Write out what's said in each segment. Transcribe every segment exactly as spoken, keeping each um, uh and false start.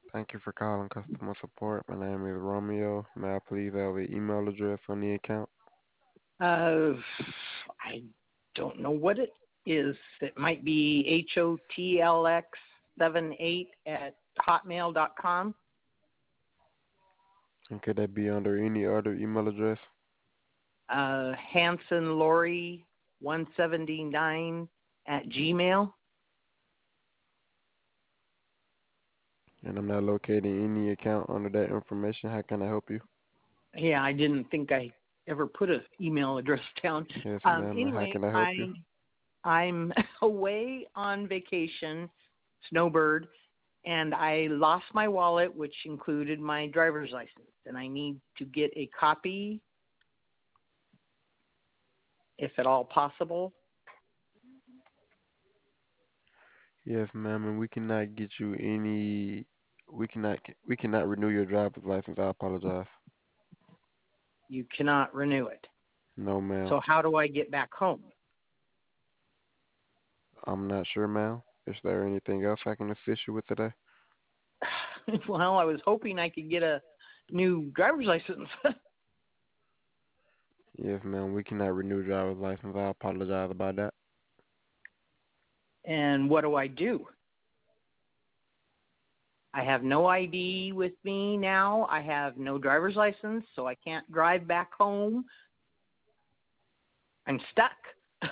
Thank you for calling customer support. My name is Romeo. May I please have an email address on the account? Uh, I don't know what it is. It might be H O T L X seven eight at hotmail dot com. And could that be under any other email address? Uh, Hanson Lori one seventy-nine at Gmail. And I'm not locating any account under that information. How can I help you? Yeah, I didn't think I ever put an email address down. Yes, Um, ma'am. And how anyway, can I help you? I I'm away on vacation, snowbird, and I lost my wallet, which included my driver's license, and I need to get a copy, if at all possible. Yes, ma'am. And we cannot get you any. We cannot. We cannot renew your driver's license. I apologize. You cannot renew it. No, ma'am. So how do I get back home? I'm not sure, ma'am. Is there anything else I can assist you with today? Well, I was hoping I could get a new driver's license. Yes, ma'am. We cannot renew driver's license. I apologize about that. And what do I do? I have no I D with me now. I have no driver's license, so I can't drive back home. I'm stuck.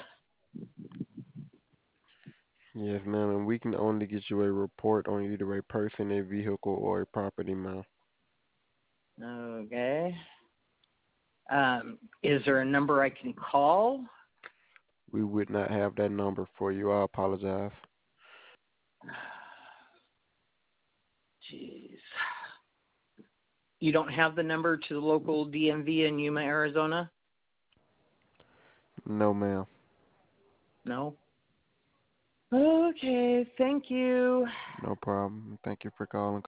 Yes, ma'am. And we can only get you a report on either a person, a vehicle, or a property, ma'am. Okay. Um, is there a number I can call? We would not have that number for you. I apologize. Jeez. You don't have the number to the local D M V in Yuma, Arizona? No, ma'am. No? Okay, thank you. No problem. Thank you for calling.